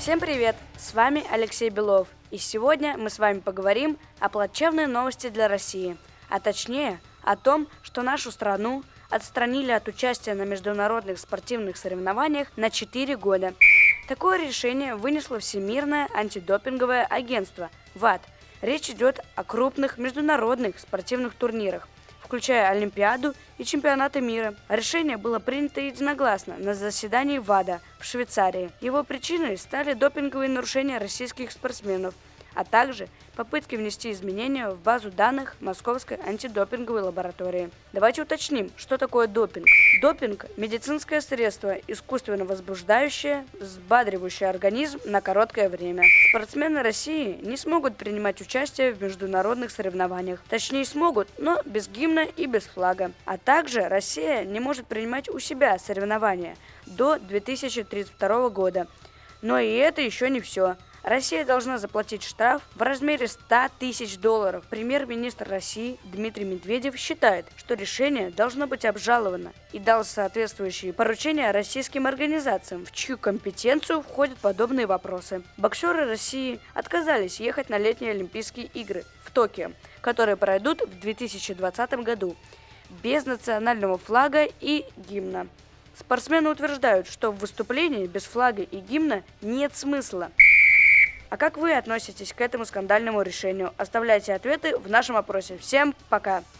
Всем привет! С вами Алексей Белов, и сегодня мы с вами поговорим о плачевной новости для России, а точнее о том, что нашу страну отстранили от участия на международных спортивных соревнованиях на 4 года. Такое решение вынесло Всемирное антидопинговое агентство ВАДА. Речь идет о крупных международных спортивных турнирах, включая Олимпиаду и чемпионаты мира. Решение было принято единогласно на заседании ВАДА в Швейцарии. Его причиной стали допинговые нарушения российских спортсменов, а также попытки внести изменения в базу данных Московской антидопинговой лаборатории. Давайте уточним, что такое допинг. Допинг – медицинское средство, искусственно возбуждающее, взбадривающее организм на короткое время. Спортсмены России не смогут принимать участие в международных соревнованиях. Точнее, смогут, но без гимна и без флага. А также Россия не может принимать у себя соревнования до 2032 года. Но и это еще не все. Россия должна заплатить штраф в размере $100 тысяч. Премьер-министр России Дмитрий Медведев считает, что решение должно быть обжаловано и дал соответствующие поручения российским организациям, в чью компетенцию входят подобные вопросы. Боксеры России отказались ехать на летние Олимпийские игры в Токио, которые пройдут в 2020 году, без национального флага и гимна. Спортсмены утверждают, что в выступлении без флага и гимна нет смысла. А как вы относитесь к этому скандальному решению? Оставляйте ответы в нашем опросе. Всем пока!